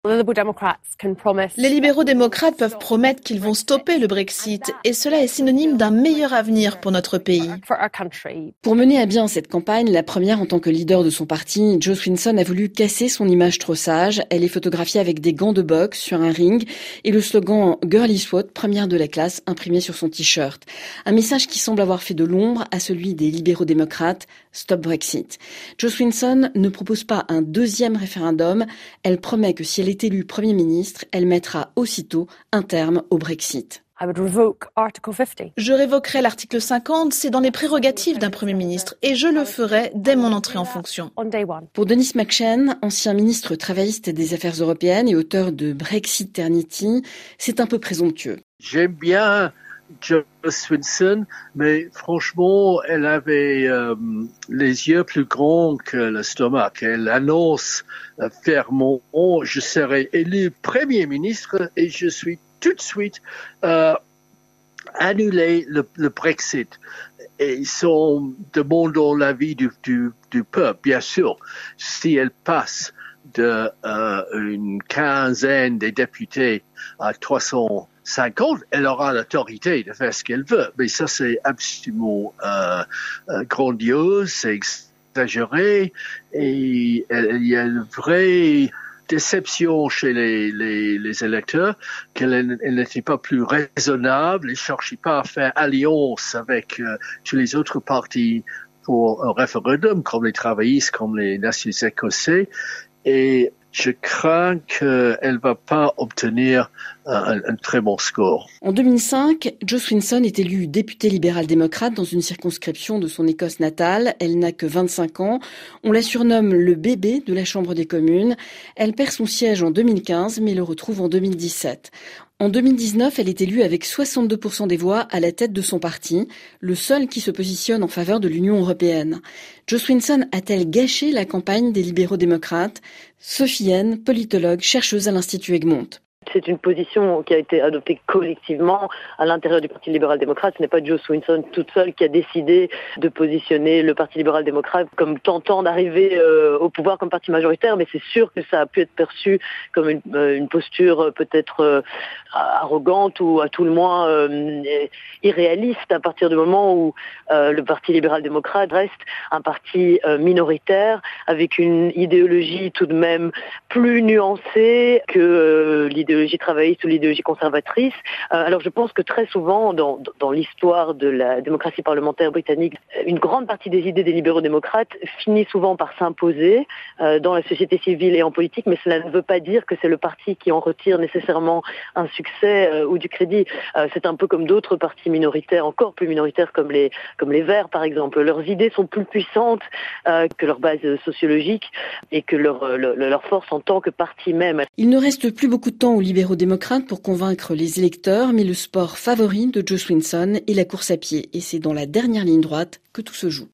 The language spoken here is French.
Les libéraux démocrates peuvent promettre qu'ils vont stopper le Brexit et cela est synonyme d'un meilleur avenir pour notre pays. Pour mener à bien cette campagne, la première en tant que leader de son parti, Jo Swinson a voulu casser son image trop sage. Elle est photographiée avec des gants de boxe sur un ring et le slogan « Girl is what, première de la classe » imprimé sur son t-shirt. Un message qui semble avoir fait de l'ombre à celui des libéraux démocrates « Stop Brexit ». Jo Swinson ne propose pas un deuxième référendum. Elle promet que si elle est élue Premier ministre, elle mettra aussitôt un terme au Brexit. Je révoquerai l'article 50, c'est dans les prérogatives d'un Premier ministre et je le ferai dès mon entrée en fonction. Pour Denis McShane, ancien ministre travailliste des Affaires européennes et auteur de Brexiternity, c'est un peu présomptueux. J'aime bien Jo Swinson, mais franchement, elle avait les yeux plus grands que l'estomac. Elle annonce fermement « Je serai élu Premier ministre et je suis tout de suite annuler le Brexit ». Et ils sont demandant l'avis du peuple, bien sûr. Si elle passe de une quinzaine des députés à 350, elle aura l'autorité de faire ce qu'elle veut. Mais ça, c'est absolument grandiose, c'est exagéré, et il y a une vraie déception chez les électeurs qu'elle n'était pas plus raisonnable, elle ne cherchait pas à faire alliance avec tous les autres partis pour un référendum, comme les travaillistes, comme les nationalistes écossais, et je crains qu'elle ne va pas obtenir un très bon score. En 2005, Jo Swinson est élue députée libérale-démocrate dans une circonscription de son Écosse natale. Elle n'a que 25 ans. On la surnomme le bébé de la Chambre des communes. Elle perd son siège en 2015, mais le retrouve en 2017. En 2019, elle est élue avec 62% des voix à la tête de son parti, le seul qui se positionne en faveur de l'Union européenne. Jo Swinson a-t-elle gâché la campagne des libéraux démocrates ? Sophie Haine, politologue, chercheuse à l'Institut Egmont. C'est une position qui a été adoptée collectivement à l'intérieur du Parti libéral-démocrate. Ce n'est pas Jo Swinson toute seule qui a décidé de positionner le Parti libéral-démocrate comme tentant d'arriver au pouvoir comme parti majoritaire, mais c'est sûr que ça a pu être perçu comme une posture peut-être arrogante ou à tout le moins irréaliste à partir du moment où le Parti libéral-démocrate reste un parti minoritaire avec une idéologie tout de même plus nuancée que l'idéologie travailliste ou l'idéologie conservatrice. Alors je pense que très souvent dans l'histoire de la démocratie parlementaire britannique, une grande partie des idées des libéraux démocrates finit souvent par s'imposer dans la société civile et en politique, mais cela ne veut pas dire que c'est le parti qui en retire nécessairement un succès ou du crédit. C'est un peu comme d'autres partis minoritaires, encore plus minoritaires comme les Verts par exemple. Leurs idées sont plus puissantes que leur base sociologique et que leur force en tant que parti même. Il ne reste plus beaucoup de temps aux libéraux démocrates pour convaincre les électeurs, mais le sport favori de Jo Swinson est la course à pied et c'est dans la dernière ligne droite que tout se joue.